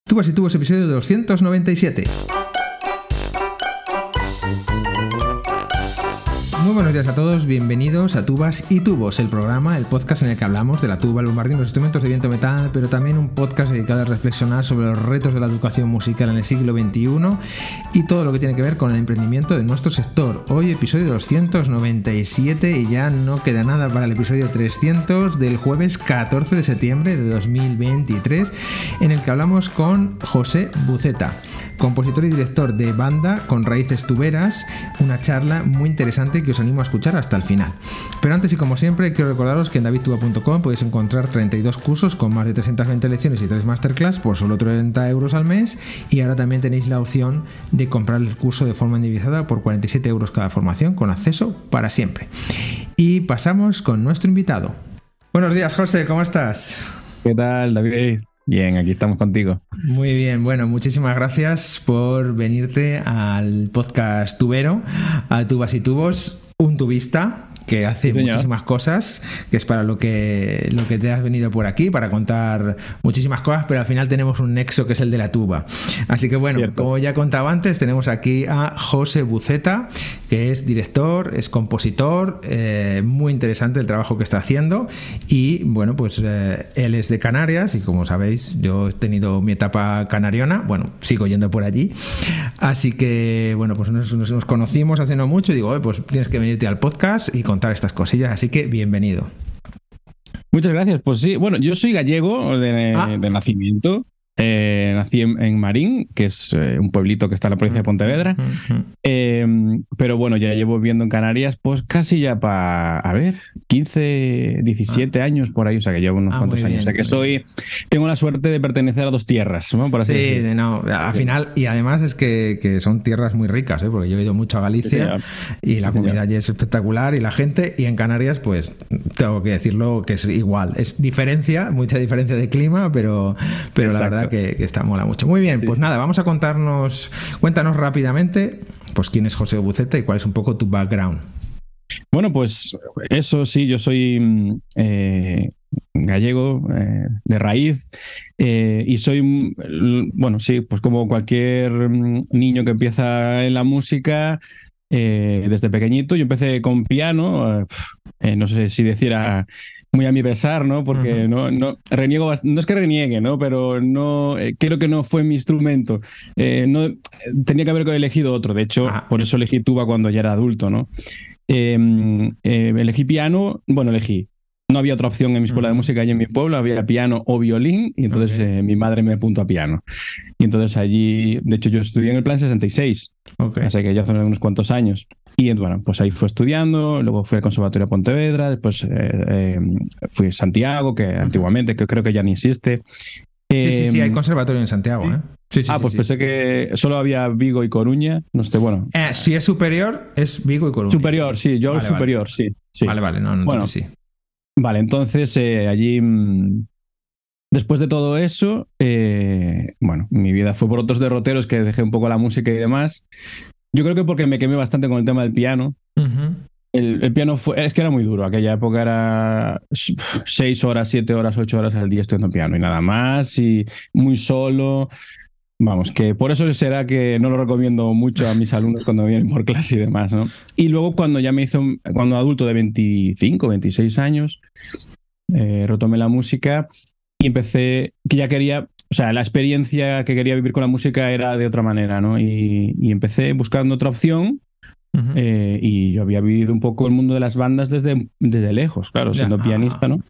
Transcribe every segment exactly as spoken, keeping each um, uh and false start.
Tubas y Tubos, episodio doscientos noventa y siete. Muy buenos días a todos, bienvenidos a Tubas y Tubos, el programa, el podcast en el que hablamos de la tuba, el bombardín, los instrumentos de viento metal, pero también un podcast dedicado a reflexionar sobre los retos de la educación musical en el siglo veintiuno y todo lo que tiene que ver con el emprendimiento de nuestro sector. Hoy episodio doscientos noventa y siete y ya no queda nada para el episodio trescientos del jueves catorce de septiembre de dos mil veintitrés, en el que hablamos con José Buceta, compositor y director de banda con raíces tuberas, una charla muy interesante que os animo a escuchar hasta el final. Pero antes y como siempre quiero recordaros que en david tuba punto com podéis encontrar treinta y dos cursos con más de trescientas veinte lecciones y tres masterclass por solo treinta euros al mes, y ahora también tenéis la opción de comprar el curso de forma individualizada por cuarenta y siete euros cada formación con acceso para siempre. Y pasamos con nuestro invitado. Buenos días, José, ¿cómo estás? ¿Qué tal, David? Bien, aquí estamos contigo. Muy bien, bueno, muchísimas gracias por venirte al podcast tubero, a Tubas y Tubos, un tubista que hace sí, muchísimas cosas, que es para lo que, lo que te has venido por aquí, para contar muchísimas cosas, pero al final tenemos un nexo que es el de la tuba. Así que bueno, Cierto. Como ya contaba antes, tenemos aquí a José Buceta, que es director, es compositor, eh, muy interesante el trabajo que está haciendo, y bueno, pues eh, él es de Canarias, y como sabéis, yo he tenido mi etapa canariona, bueno, sigo yendo por allí, así que bueno, pues nos, nos, nos conocimos hace no mucho, y digo, oye, pues tienes que venirte al podcast y contar estas cosillas, así que bienvenido. Muchas gracias. Pues sí, bueno, yo soy gallego de, ah. de nacimiento. Eh, nací en, en Marín, que es eh, un pueblito que está en la provincia de Pontevedra. Uh-huh. eh, pero bueno, ya llevo viviendo en Canarias, pues casi ya para, a ver, quince, diecisiete ah. años por ahí, o sea que llevo unos ah, cuantos años. Bien, o sea que soy, tengo la suerte de pertenecer a dos tierras, ¿no? Por así sí, decirlo. no, al final, y además es que, que son tierras muy ricas, ¿eh? Porque yo he ido mucho a Galicia sí, y la sí, comida allí es espectacular, y la gente, y en Canarias, pues tengo que decirlo que es igual. Es diferencia, mucha diferencia de clima, pero, pero la verdad Que, que está mola mucho. Muy bien, pues sí, nada, vamos a contarnos, cuéntanos rápidamente, pues quién es José Buceta y cuál es un poco tu background. Bueno, pues eso sí, yo soy eh, gallego eh, de raíz eh, y soy, bueno, sí, pues como cualquier niño que empieza en la música eh, desde pequeñito. Yo empecé con piano, eh, no sé si decir muy a mi pesar, ¿no? Porque uh-huh. no, no reniego, no es que reniegue, ¿no? Pero no, eh, creo que no fue mi instrumento. Eh, no, tenía que haber elegido otro. De hecho, uh-huh. por eso elegí tuba cuando ya era adulto, ¿no? Eh, eh, elegí piano, bueno, elegí. No había otra opción en mi escuela uh-huh. de música allí en mi pueblo, había piano o violín, y entonces okay. eh, mi madre me apuntó a piano. Y entonces allí, de hecho yo estudié en el plan sesenta y seis, okay. así que ya hace unos cuantos años. Y bueno, pues ahí fui estudiando, luego fui al Conservatorio de Pontevedra, después eh, eh, fui a Santiago, que uh-huh. antiguamente, que creo que ya ni existe. Eh, sí, sí, sí, hay conservatorio en Santiago, ¿eh? Sí, sí, ah, sí, pues sí. pensé que solo había Vigo y Coruña, no sé, bueno. Eh, si es superior, es Vigo y Coruña. Superior, sí, yo vale, superior, vale. sí, sí. Vale, vale, no, no, bueno, sí. Vale, entonces eh, allí, mmm, después de todo eso, eh, bueno, mi vida fue por otros derroteros que dejé un poco la música y demás. Yo creo que porque me quemé bastante con el tema del piano. Uh-huh. El, el piano fue, es que era muy duro. Aquella época era seis horas, siete horas, ocho horas al día estudiando piano y nada más, y muy solo. Vamos, que por eso será que no lo recomiendo mucho a mis alumnos cuando vienen por clase y demás, ¿no? Y luego cuando ya me hizo, cuando adulto de veinticinco, veintiséis años, eh, retomé la música y empecé, que ya quería, o sea, la experiencia que quería vivir con la música era de otra manera, ¿no? Y, y empecé buscando otra opción. Uh-huh. eh, y yo había vivido un poco el mundo de las bandas desde, desde lejos, claro, siendo yeah. pianista, ¿no?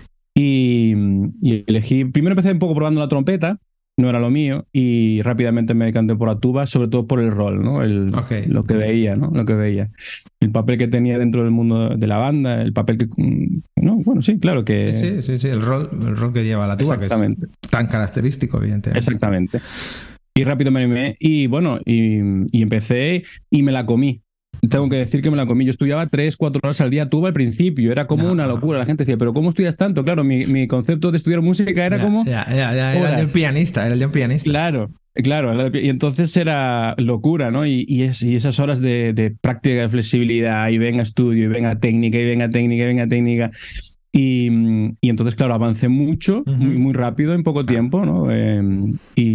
Y, y elegí, primero empecé un poco probando la trompeta, no era lo mío, y rápidamente me decanté por la tuba, sobre todo por el rol, ¿no? El, okay. Lo que veía, ¿no? Lo que veía. El papel que tenía dentro del mundo de la banda, el papel que... No, bueno, sí, claro que... Sí, sí, sí, sí. El, rol, el rol que lleva la tuba, exactamente. Que es tan característico, evidentemente. Exactamente. Y rápido me animé, y bueno, y, y empecé y me la comí. Tengo que decir que me la comí. Yo estudiaba tres, cuatro horas al día tuba al principio. Era como no, una locura. La gente decía, ¿pero cómo estudias tanto? Claro, mi, mi concepto de estudiar música era ya, como... Ya, ya, ya. Era el de un pianista. Era el de un pianista. Claro, claro. Y entonces era locura, ¿no? Y, y, es, y esas horas de, de práctica, de flexibilidad, y venga estudio, y venga técnica, y venga técnica, y venga técnica... Y, y entonces, claro, avancé mucho, uh-huh. muy, muy rápido, en poco tiempo, ¿no? Eh, y,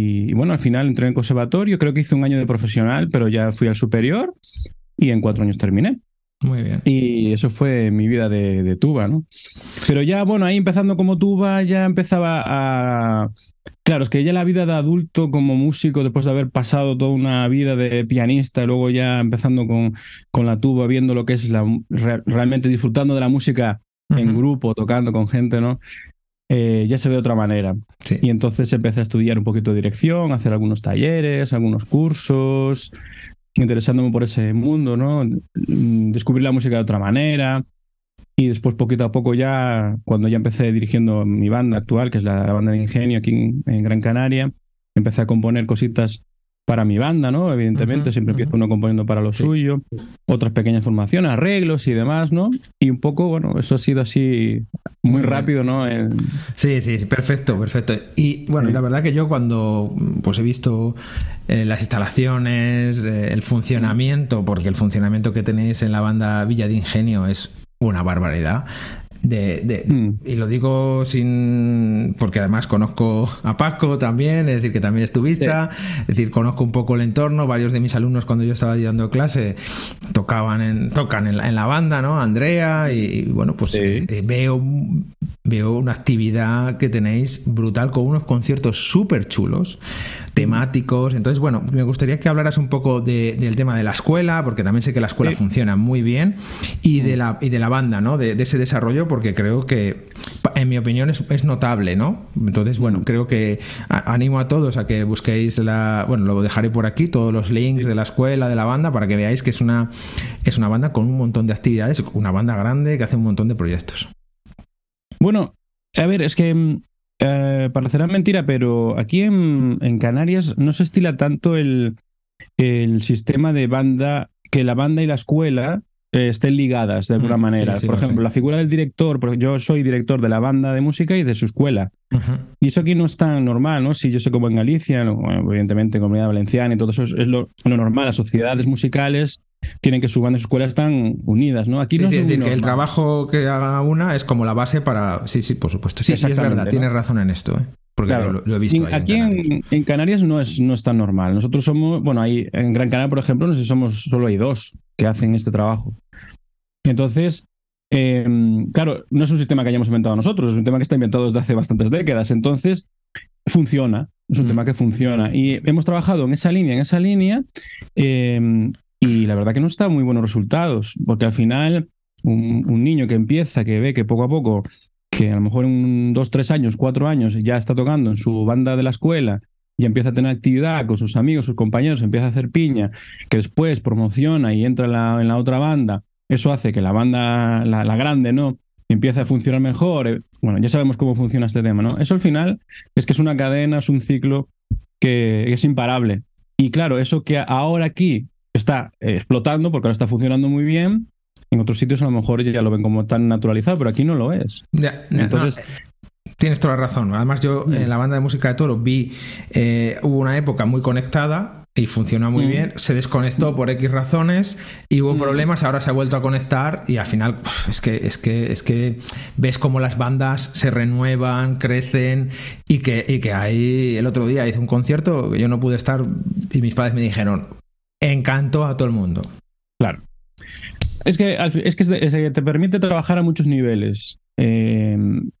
bueno, al final entré en el conservatorio, creo que hice un año de profesional, pero ya fui al superior y en cuatro años terminé. Muy bien. Y eso fue mi vida de, de tuba, ¿no? Pero ya, bueno, ahí empezando como tuba, ya empezaba a... Claro, es que ya la vida de adulto como músico, después de haber pasado toda una vida de pianista, y luego ya empezando con, con la tuba, viendo lo que es la, re, realmente disfrutando de la música uh-huh. en grupo, tocando con gente, ¿no? Eh, ya se ve de otra manera. Sí. Y entonces empecé a estudiar un poquito de dirección, a hacer algunos talleres, algunos cursos, interesándome por ese mundo, ¿no? Descubrir la música de otra manera. Y después, poquito a poco, ya cuando ya empecé dirigiendo mi banda actual, que es la, la banda de Ingenio aquí en, en Gran Canaria, empecé a componer cositas para mi banda, ¿no? Evidentemente, uh-huh, siempre uh-huh. empieza uno componiendo para lo sí. suyo, otras pequeñas formaciones, arreglos y demás, ¿no? Y un poco, bueno, eso ha sido así muy rápido, ¿no? El... Sí, sí, sí, perfecto, perfecto. Y bueno, sí. la verdad que yo cuando pues he visto eh, las instalaciones, eh, el funcionamiento, porque el funcionamiento que tenéis en la banda Villa de Ingenio es una barbaridad. De, de, mm. Y lo digo sin porque además conozco a Paco también, es decir, que también es tubista, sí. es decir, conozco un poco el entorno. Varios de mis alumnos cuando yo estaba dando clase tocaban en, tocan en la, en la banda, ¿no? Andrea, y, y bueno, pues sí. eh, veo, veo una actividad que tenéis brutal con unos conciertos súper chulos, temáticos. Entonces, bueno, me gustaría que hablaras un poco de, del tema de la escuela, porque también sé que la escuela sí. funciona muy bien, y de la, y de la banda, ¿no? De, de ese desarrollo, porque creo que, en mi opinión, es, es notable, ¿no? Entonces, bueno, creo que a, animo a todos a que busquéis la... Bueno, lo dejaré por aquí, todos los links de la escuela, de la banda, para que veáis que es una, es una banda con un montón de actividades, una banda grande que hace un montón de proyectos. Bueno, a ver, es que... Uh, parecerá mentira, pero aquí en, en Canarias no se estila tanto el, el sistema de banda, que la banda y la escuela eh, estén ligadas de alguna mm, manera. Sí, sí, por ejemplo, sé. La figura del director, porque yo soy director de la banda de música y de su escuela. Uh-huh. Y eso aquí no es tan normal, ¿no? Si yo sé como en Galicia, bueno, evidentemente en Comunidad Valenciana y todo eso es lo, lo normal. Las sociedades musicales tienen que su banda y su escuela están unidas, ¿no? Aquí sí, no sí, es es decir, normal. Que el trabajo que haga una es como la base para... Sí, sí, por supuesto. Sí, sí es verdad, ¿no? Tienes razón en esto, ¿eh? Porque claro, lo, lo he visto ahí aquí en Canarias. En, en Canarias no es, no es tan normal. Nosotros somos, bueno, ahí en Gran Canaria, por ejemplo, no sé si somos, solo hay dos que hacen este trabajo. Entonces, eh, claro, no es un sistema que hayamos inventado nosotros, es un tema que está inventado desde hace bastantes décadas. Entonces, funciona, es un mm. tema que funciona. Y hemos trabajado en esa línea, en esa línea, eh, y la verdad que nos da muy buenos resultados, porque al final, un, un niño que empieza, que ve que poco a poco, que a lo mejor en dos, tres años, cuatro años ya está tocando en su banda de la escuela y empieza a tener actividad con sus amigos, sus compañeros, empieza a hacer piña, que después promociona y entra en la, en la otra banda, eso hace que la banda, la, la grande, ¿no?, empiece a funcionar mejor. Bueno, ya sabemos cómo funciona este tema, ¿no? Eso al final es que es una cadena, es un ciclo que, que es imparable. Y claro, eso que ahora aquí está eh, explotando, porque ahora está funcionando muy bien, en otros sitios a lo mejor ya lo ven como tan naturalizado, pero aquí no lo es. Ya, Entonces... No, tienes toda la razón. Además, yo en la banda de música de Toro vi, eh, hubo una época muy conectada y funcionó muy mm. bien. Se desconectó por X razones y hubo mm. problemas. Ahora se ha vuelto a conectar y al final uf, es que es que es que ves cómo las bandas se renuevan, crecen y que y que ahí el otro día hice un concierto que yo no pude estar y mis padres me dijeron encantó a todo el mundo. Claro. Es que, es que es de, te permite trabajar a muchos niveles. Eh,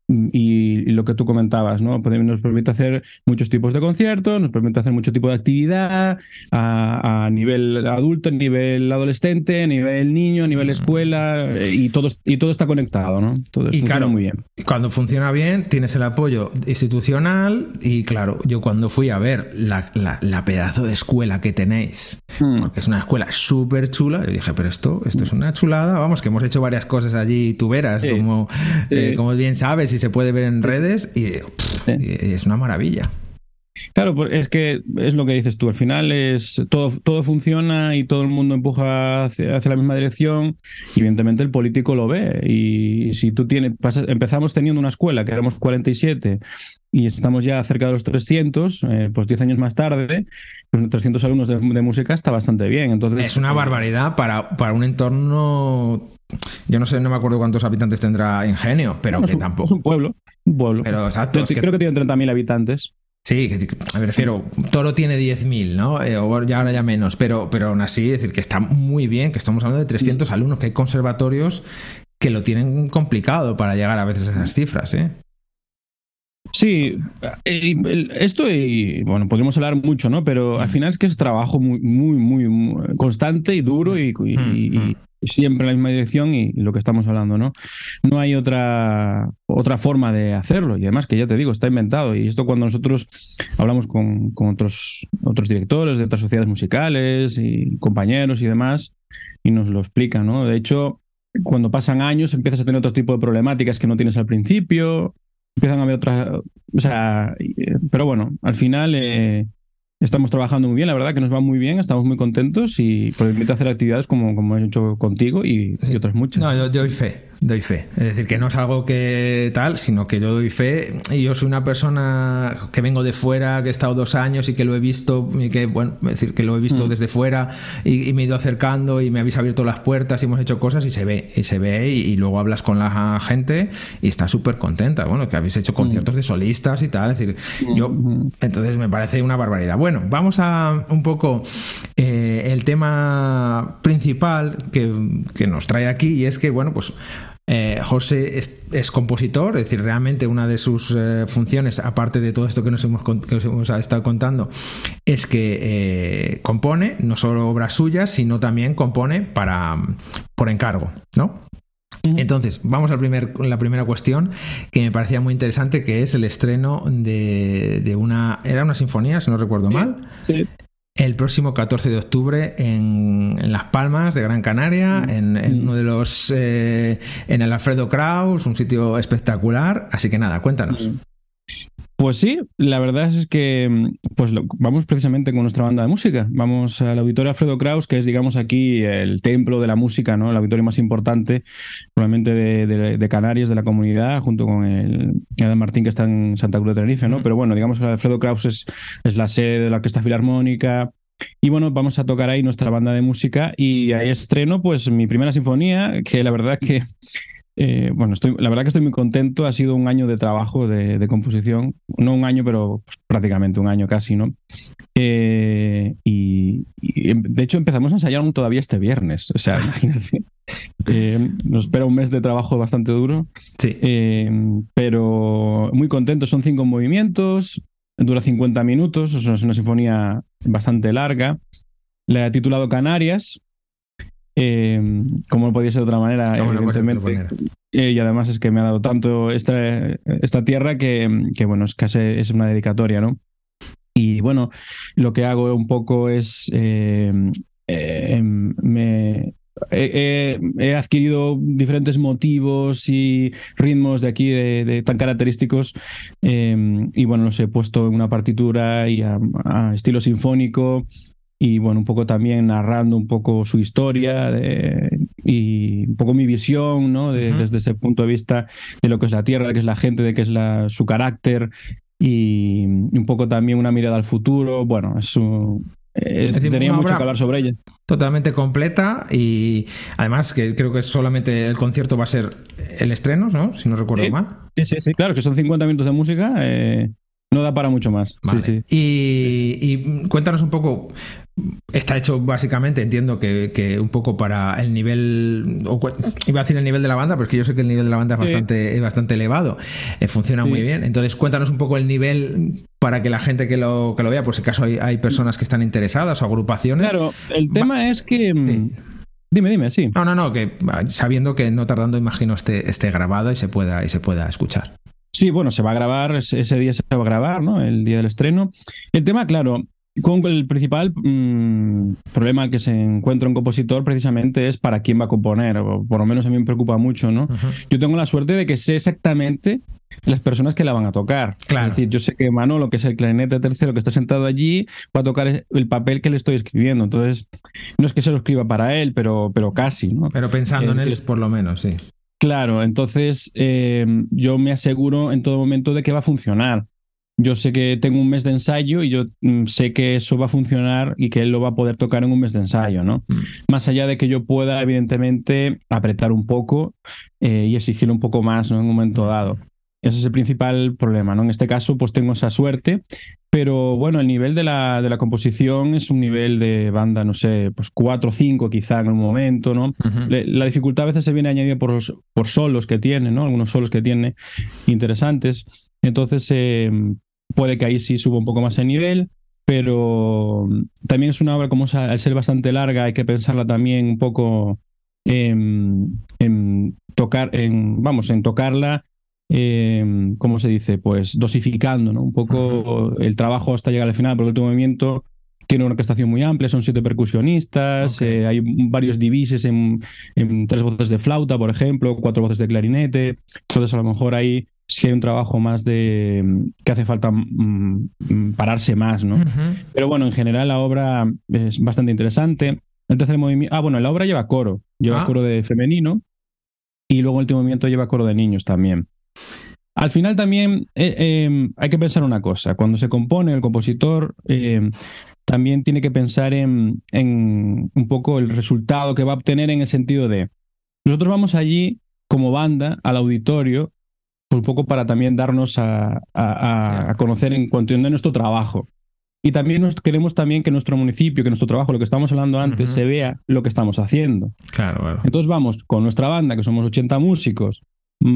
y, y lo que tú comentabas, ¿no? Nos permite hacer muchos tipos de conciertos, nos permite hacer mucho tipo de actividad a, a nivel adulto, a nivel adolescente, a nivel niño, a nivel escuela, y todo, y todo está conectado, ¿no? Todo y claro, muy bien. Cuando funciona bien, tienes el apoyo institucional y claro, yo cuando fui a ver la, la, la pedazo de escuela que tenéis, mm. porque es una escuela súper chula, yo dije, pero esto, esto es una chulada, vamos, que hemos hecho varias cosas allí, tú verás, sí. como, sí. Eh, como bien sabes y se puede ver en redes y, pff, sí. y es una maravilla. Claro, pues es que es lo que dices tú, al final es todo, todo funciona y todo el mundo empuja hacia, hacia la misma dirección y evidentemente el político lo ve y si tú tienes, pasa, empezamos teniendo una escuela que éramos cuarenta y siete y estamos ya cerca de los trescientos, eh, pues diez años más tarde, pues trescientos alumnos de, de música está bastante bien. Entonces, es una barbaridad para, para un entorno... Yo no sé, no me acuerdo cuántos habitantes tendrá Ingenio, pero bueno, que es un, tampoco... Es un pueblo, un pueblo. Pero exacto. Yo, es que... Creo que tiene treinta mil habitantes. Sí, me refiero, Toro tiene diez mil, ¿no? Eh, o ya ahora ya menos, pero, pero aún así, es decir, que está muy bien, que estamos hablando de trescientos mm. alumnos, que hay conservatorios que lo tienen complicado para llegar a veces a esas cifras, ¿eh? Sí, esto y bueno, podríamos hablar mucho, ¿no? Pero al final es que es trabajo muy, muy, muy, muy constante y duro y, y, y, y siempre en la misma dirección y lo que estamos hablando, ¿no? No hay otra, otra forma de hacerlo y además que ya te digo, está inventado y esto cuando nosotros hablamos con, con otros, otros directores de otras sociedades musicales y compañeros y demás y nos lo explican, ¿no? De hecho, cuando pasan años empiezas a tener otro tipo de problemáticas que no tienes al principio. Empiezan a haber otras, o sea, pero bueno, al final eh, estamos trabajando muy bien, la verdad que nos va muy bien, estamos muy contentos y pues invito a hacer actividades como, como he hecho contigo y, y otras muchas. No, yo, yo doy fe, doy fe. Es decir, que no es algo que tal, sino que yo doy fe y yo soy una persona que vengo de fuera, que he estado dos años y que lo he visto, y que, bueno, es decir, que lo he visto mm. desde fuera y, y me he ido acercando y me habéis abierto las puertas y hemos hecho cosas y se ve, y se ve y, y luego hablas con la gente y está súper contenta, bueno, que habéis hecho conciertos mm. de solistas y tal, es decir, mm. yo, entonces me parece una barbaridad. Bueno, vamos a un poco eh, el tema principal que, que nos trae aquí y es que, bueno, pues Eh, José es, es compositor, es decir, realmente una de sus eh, funciones, aparte de todo esto que nos hemos, que nos hemos estado contando, es que eh, compone no solo obras suyas, sino también compone para por encargo, ¿no? Uh-huh. Entonces, vamos a primer, la primera cuestión que me parecía muy interesante, que es el estreno de, de una... ¿Era una sinfonía, si no recuerdo sí, mal? Sí. El próximo catorce de octubre en, en Las Palmas de Gran Canaria, mm. en, en uno de los eh, en el Alfredo Kraus, un sitio espectacular. Así que nada, cuéntanos. Mm. Pues sí, la verdad es que pues lo, vamos precisamente con nuestra banda de música. Vamos al Auditorio Alfredo Kraus, que es, digamos, aquí el templo de la música, ¿no? El auditorio más importante, probablemente de, de, de Canarias, de la comunidad, junto con el Adam Martín, que está en Santa Cruz de Tenerife, ¿no? Pero bueno, digamos, el Alfredo Kraus es, es la sede de la Orquesta Filarmónica. Y bueno, vamos a tocar ahí nuestra banda de música y ahí estreno pues mi primera sinfonía, que la verdad que... Eh, bueno, estoy, la verdad que estoy muy contento. Ha sido un año de trabajo de, de composición, no un año, pero pues, prácticamente un año casi, ¿no? Eh, y, y de hecho empezamos a ensayar aún todavía este viernes, o sea, imagínate. Eh, nos espera un mes de trabajo bastante duro, sí. eh, pero muy contento. Son cinco movimientos, dura cincuenta minutos, o sea, es una sinfonía bastante larga. La he titulado Canarias. Eh, como no podía ser de otra manera, no, evidentemente. Eh, y además es que me ha dado tanto esta, esta tierra que, que, bueno, es casi es una dedicatoria, ¿no? Y bueno, lo que hago un poco es. Eh, eh, me. He, he adquirido diferentes motivos y ritmos de aquí de, de tan característicos eh, y bueno, los he puesto en una partitura y a, a estilo sinfónico. Y bueno, un poco también narrando un poco su historia de, y un poco mi visión, ¿no? De, uh-huh. Desde ese punto de vista de lo que es la tierra, de qué es la gente, de qué es la, su carácter y un poco también una mirada al futuro. Bueno, es un, eh, es decir, tenía mucho que hablar sobre ella. Totalmente completa y además que creo que solamente el concierto va a ser el estreno, ¿no? Si no recuerdo sí, mal. Sí, sí, sí, claro, que son cincuenta minutos de música. Eh, no da para mucho más. Vale. Sí, sí. Y, y cuéntanos un poco. Está hecho básicamente, entiendo que, que un poco para el nivel, o, iba a decir el nivel de la banda, pero es que yo sé que el nivel de la banda es bastante, sí. es bastante elevado, eh, funciona sí. muy bien. Entonces cuéntanos un poco el nivel para que la gente que lo, que lo vea, por si acaso hay, hay personas que están interesadas o agrupaciones. Claro, el tema Va- es que... Sí. Dime, dime, sí. No, no, no, que sabiendo que no tardando, imagino, esté, esté grabado y se pueda, y se pueda escuchar. Sí, bueno, se va a grabar, ese día se va a grabar, ¿no? El día del estreno. El tema, claro... Con el principal mmm, problema que se encuentra un compositor precisamente es para quién va a componer, o por lo menos a mí me preocupa mucho, ¿no? Uh-huh. Yo tengo la suerte de que sé exactamente las personas que la van a tocar. Claro. Es decir, yo sé que Manolo, que es el clarinete tercero que está sentado allí, va a tocar el papel que le estoy escribiendo. Entonces, no es que se lo escriba para él, pero, pero casi, ¿no? Pero pensando es, en él, es, por lo menos, sí. Claro, entonces eh, yo me aseguro en todo momento de que va a funcionar. Yo sé que tengo un mes de ensayo y yo mm, sé que eso va a funcionar y que él lo va a poder tocar en un mes de ensayo, ¿no? Mm. Más allá de que yo pueda, evidentemente, apretar un poco eh, y exigir un poco más, ¿no? En un momento dado. Ese es el principal problema, ¿no? En este caso, pues tengo esa suerte, pero bueno, el nivel de la, de la composición es un nivel de banda, no sé, pues cuatro o cinco quizá en un momento, ¿no? Uh-huh. Le, la dificultad a veces se viene añadida por, los, por solos que tiene, ¿no? Algunos solos que tiene interesantes. Entonces, eh, puede que ahí sí suba un poco más el nivel, pero también es una obra, como al ser bastante larga, hay que pensarla también un poco en, en tocar, en, vamos, en tocarla. Eh, ¿Cómo se dice? Pues dosificando, ¿no? Un poco uh-huh. el trabajo hasta llegar al final, porque el último movimiento tiene una orquestación muy amplia, son siete percusionistas, okay. eh, hay varios divises en, en tres voces de flauta, por ejemplo, cuatro voces de clarinete, entonces a lo mejor ahí sí hay un trabajo más de que hace falta mm, pararse más, ¿no? Uh-huh. Pero bueno, en general la obra es bastante interesante. El tercer movimiento, ah, bueno, la obra lleva coro, lleva ah. coro de femenino y luego el último movimiento lleva coro de niños también. Al final también eh, eh, hay que pensar una cosa. Cuando se compone, el compositor eh, también tiene que pensar en, en un poco el resultado que va a obtener, en el sentido de nosotros vamos allí como banda al auditorio un poco para también darnos a, a, a conocer en cuanto a nuestro trabajo. Y también nos, queremos también que nuestro municipio, que nuestro trabajo, lo que estamos hablando antes, uh-huh. se vea lo que estamos haciendo. Claro, claro. Entonces vamos con nuestra banda, que somos ochenta músicos,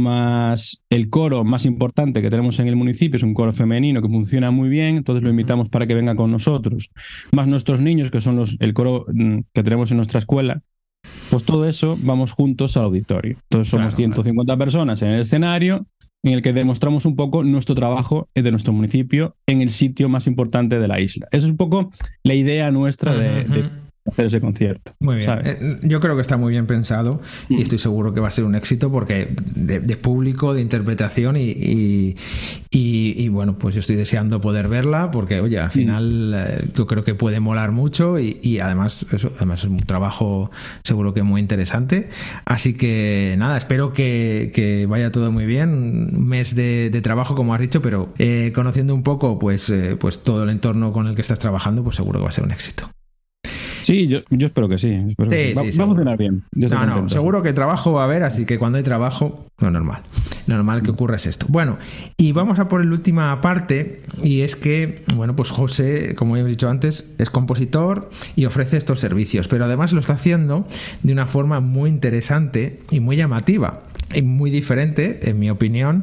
más el coro más importante que tenemos en el municipio, es un coro femenino que funciona muy bien, entonces lo invitamos para que venga con nosotros, más nuestros niños, que son los, el coro que tenemos en nuestra escuela, pues todo eso vamos juntos al auditorio. Entonces somos claro, ciento cincuenta claro. personas en el escenario, en el que demostramos un poco nuestro trabajo de nuestro municipio en el sitio más importante de la isla. Esa es un poco la idea nuestra uh-huh. de, de hacer ese concierto. Muy bien. Eh, yo creo que está muy bien pensado mm. y estoy seguro que va a ser un éxito, porque de, de público, de interpretación y, y, y, y bueno, pues yo estoy deseando poder verla, porque oye, al final mm. eh, yo creo que puede molar mucho y, y además eso, además es un trabajo seguro que muy interesante. Así que nada, espero que, que vaya todo muy bien. Un mes de, de trabajo, como has dicho, pero eh, conociendo un poco pues, eh, pues todo el entorno con el que estás trabajando, pues seguro que va a ser un éxito. Sí, yo, yo espero que sí. Espero sí, que sí. Va, sí va a funcionar bien. Yo no, no, seguro que trabajo va a haber, así que cuando hay trabajo, lo normal. Lo normal que ocurra es esto. Bueno, y vamos a por la última parte, y es que, bueno, pues José, como hemos dicho antes, es compositor y ofrece estos servicios, pero además lo está haciendo de una forma muy interesante y muy llamativa. Y muy diferente, en mi opinión,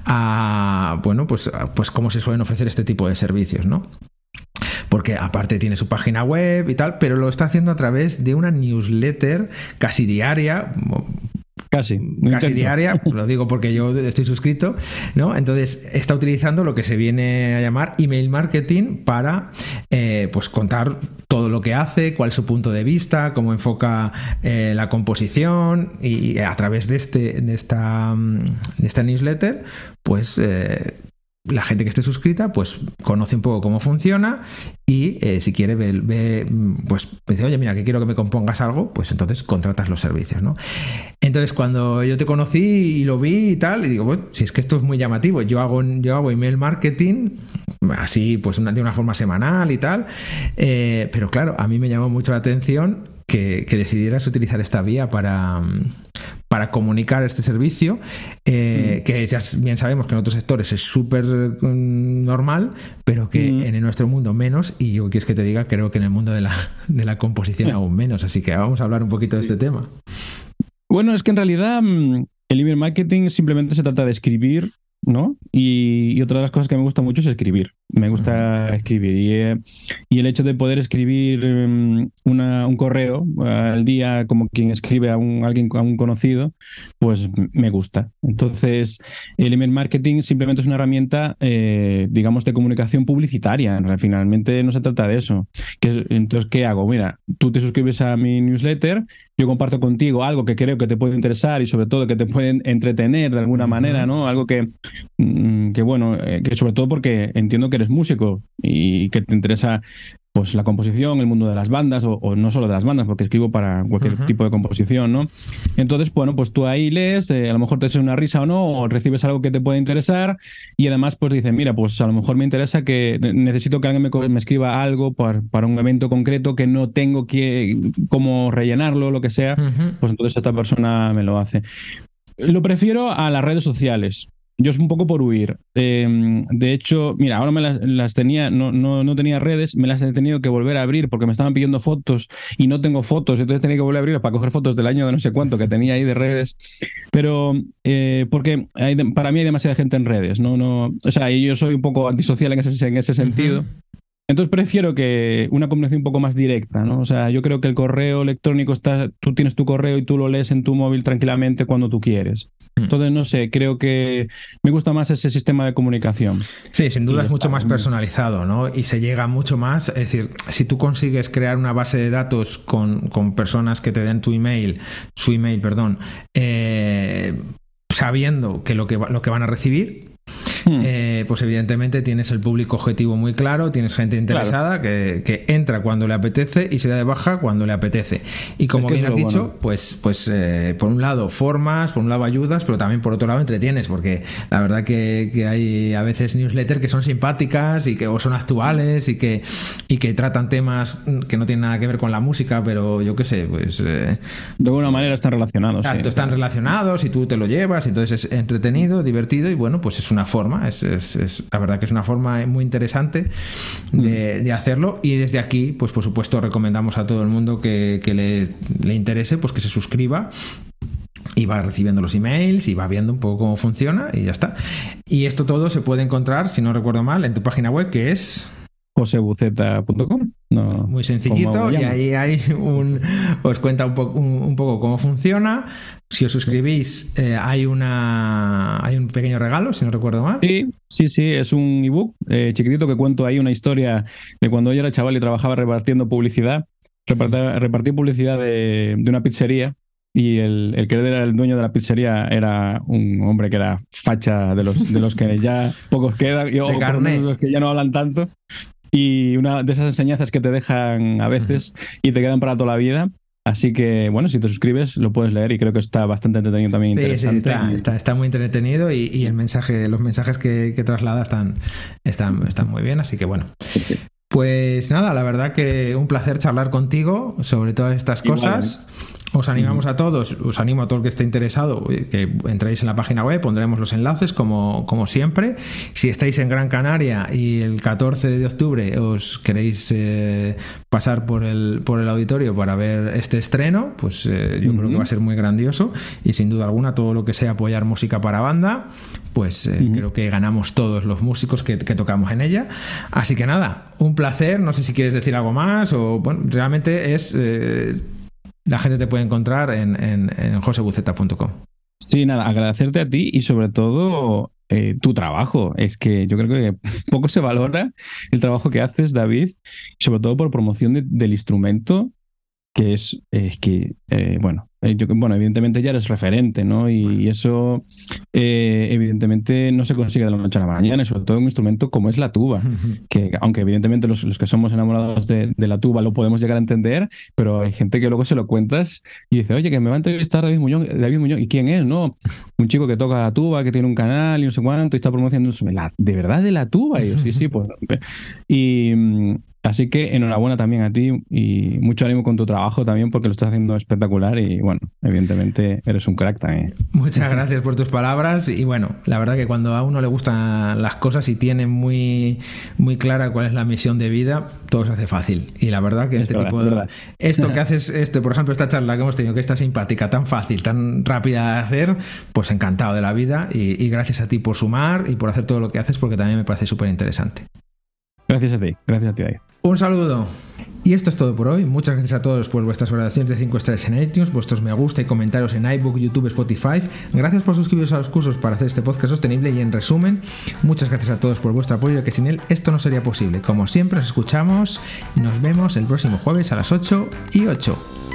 a, bueno, pues, pues cómo se suelen ofrecer este tipo de servicios, ¿no? Porque aparte tiene su página web y tal, pero lo está haciendo a través de una newsletter casi diaria. Casi, casi diaria, lo digo porque yo estoy suscrito, ¿no? Entonces está utilizando lo que se viene a llamar email marketing para eh, pues contar todo lo que hace, cuál es su punto de vista, cómo enfoca eh, la composición, y a través de este de esta, de esta newsletter, pues eh, la gente que esté suscrita pues conoce un poco cómo funciona y eh, si quiere ve, ve, pues dice, oye, mira, que quiero que me compongas algo, pues entonces contratas los servicios, ¿no? Entonces cuando yo te conocí y lo vi y tal, y digo, bueno, si es que esto es muy llamativo, yo hago, yo hago email marketing así pues una, de una forma semanal y tal, eh, pero claro, a mí me llamó mucho la atención que, que decidieras utilizar esta vía para... para comunicar este servicio, eh, mm. que ya bien sabemos que en otros sectores es súper mm, normal, pero que mm. en nuestro mundo menos, y yo quieres que te diga, creo que en el mundo de la, de la composición aún menos, así que vamos a hablar un poquito de este tema. Bueno, es que en realidad el email marketing simplemente se trata de escribir, ¿no? Y, y otra de las cosas que me gusta mucho es escribir. Me gusta uh-huh. escribir. Y, eh, y el hecho de poder escribir um, una, un correo al día, como quien escribe a un, alguien, a un conocido, pues me gusta. Entonces, el email marketing simplemente es una herramienta, eh, digamos, de comunicación publicitaria. Finalmente no se trata de eso. ¿Qué es, entonces, ¿qué hago? Mira, tú te suscribes a mi newsletter, yo comparto contigo algo que creo que te puede interesar y sobre todo que te pueden entretener de alguna uh-huh. manera, ¿no? Algo que, que bueno, que sobre todo porque entiendo que eres músico y que te interesa pues la composición, el mundo de las bandas, o, o no solo de las bandas, porque escribo para cualquier uh-huh. tipo de composición, ¿no? Entonces, bueno, pues tú ahí lees, eh, a lo mejor te haces una risa o no, o recibes algo que te puede interesar, y además pues dices, mira, pues a lo mejor me interesa que necesito que alguien me, me escriba algo para, para un evento concreto que no tengo que cómo rellenarlo, lo que sea, uh-huh. pues entonces esta persona me lo hace. Lo prefiero a las redes sociales. yo es un poco por huir. Eh, de hecho, mira, ahora me las, las tenía, no, no, no tenía redes, me las he tenido que volver a abrir porque me estaban pidiendo fotos y no tengo fotos, entonces tenía que volver a abrir para coger fotos del año de no sé cuánto que tenía ahí de redes. Pero eh, porque hay, para mí hay demasiada gente en redes, ¿no? No, o sea, y yo soy un poco antisocial en ese, en ese sentido. Uh-huh. Entonces prefiero que una combinación un poco más directa, ¿no? O sea, yo creo que el correo electrónico está, tú tienes tu correo y tú lo lees en tu móvil tranquilamente cuando tú quieres. Entonces, no sé, creo que me gusta más ese sistema de comunicación. Sí, sin duda es mucho más personalizado, ¿no? Y se llega mucho más, es decir, si tú consigues crear una base de datos con, con personas que te den tu email, su email, perdón, eh, sabiendo que lo que, lo que van a recibir, Hmm. Eh, pues evidentemente tienes el público objetivo muy claro, tienes gente interesada, claro, que, que entra cuando le apetece y se da de baja cuando le apetece. Y como es que bien has dicho, bueno. pues, pues eh, por un lado formas, por un lado ayudas, pero también por otro lado entretienes, porque la verdad que, que hay a veces newsletters que son simpáticas y que o son actuales y que, y que tratan temas que no tienen nada que ver con la música, pero yo qué sé, pues... Eh, de alguna manera están relacionados. Exacto, sí, están claro. relacionados y tú te lo llevas, entonces es entretenido, divertido y bueno, pues es una forma. Es, es, es, la verdad que es una forma muy interesante de, de hacerlo y desde aquí, pues por supuesto recomendamos a todo el mundo que, que le, le interese, pues que se suscriba y va recibiendo los emails y va viendo un poco cómo funciona y ya está. Y esto todo se puede encontrar, si no recuerdo mal, en tu página web, que es... jose buceta punto com. No, muy sencillito, y ahí hay un, os cuenta un, po- un, un poco cómo funciona. Si os suscribís, eh, hay una hay un pequeño regalo, si no recuerdo mal. Sí, sí, sí, es un ebook eh, chiquitito que cuento ahí una historia de cuando yo era chaval y trabajaba repartiendo publicidad. Repartí, repartí publicidad de, de una pizzería. Y el, el que era el dueño de la pizzería era un hombre que era facha de los, de los que ya pocos quedan, y, o por lo menos los que ya no hablan tanto. Y una de esas enseñanzas que te dejan a veces y te quedan para toda la vida. Así que, bueno, si te suscribes lo puedes leer y creo que está bastante entretenido también. Sí, interesante. Sí, está, está, está muy entretenido y, y el mensaje, los mensajes que, que traslada están, están, están muy bien, así que bueno. Pues nada, la verdad que un placer charlar contigo sobre todas estas cosas. Igual. Os animamos a todos, os animo a todo el que esté interesado que entréis en la página web, pondremos los enlaces como, como siempre. Si estáis en Gran Canaria y el catorce de octubre os queréis eh, pasar por el, por el auditorio para ver este estreno, pues eh, yo uh-huh. creo que va a ser muy grandioso y sin duda alguna todo lo que sea apoyar música para banda, pues eh, uh-huh. creo que ganamos todos los músicos que, que tocamos en ella. Así que nada, un placer, no sé si quieres decir algo más o bueno, realmente es... Eh, la gente te puede encontrar en, en, en jose buceta punto com. Sí, nada, agradecerte a ti y sobre todo eh, tu trabajo. Es que yo creo que poco se valora el trabajo que haces, David, y sobre todo por promoción de, del instrumento, que es, es que, eh, bueno, yo, bueno, evidentemente ya eres referente, ¿no? Y, y eso, eh, evidentemente, no se consigue de la noche a la mañana, y sobre todo un instrumento como es la tuba, que aunque evidentemente los, los que somos enamorados de, de la tuba lo podemos llegar a entender, pero hay gente que luego se lo cuentas y dice, oye, que me va a entrevistar David Muñoz, David Muñoz, ¿y quién es? No, un chico que toca la tuba, que tiene un canal y no sé cuánto, y está promocionando, la, ¿de verdad de la tuba? Y yo, sí, sí, pues... Y... Así que enhorabuena también a ti y mucho ánimo con tu trabajo también porque lo estás haciendo espectacular y bueno, evidentemente eres un crack también. Muchas gracias por tus palabras y bueno, la verdad que cuando a uno le gustan las cosas y tiene muy, muy clara cuál es la misión de vida, todo se hace fácil y la verdad que en este verdad, tipo de... Verdad. Esto que haces, este, por ejemplo, esta charla que hemos tenido, que está simpática, tan fácil, tan rápida de hacer, pues encantado de la vida y, y gracias a ti por sumar y por hacer todo lo que haces porque también me parece súper interesante. Gracias a ti, gracias a ti, David. Un saludo. Y esto es todo por hoy. Muchas gracias a todos por vuestras valoraciones de cinco estrellas en iTunes, vuestros me gusta y comentarios en iBook, YouTube, Spotify. Gracias por suscribiros a los cursos para hacer este podcast sostenible y en resumen, muchas gracias a todos por vuestro apoyo, que sin él esto no sería posible. Como siempre, nos escuchamos y nos vemos el próximo jueves a las ocho y ocho.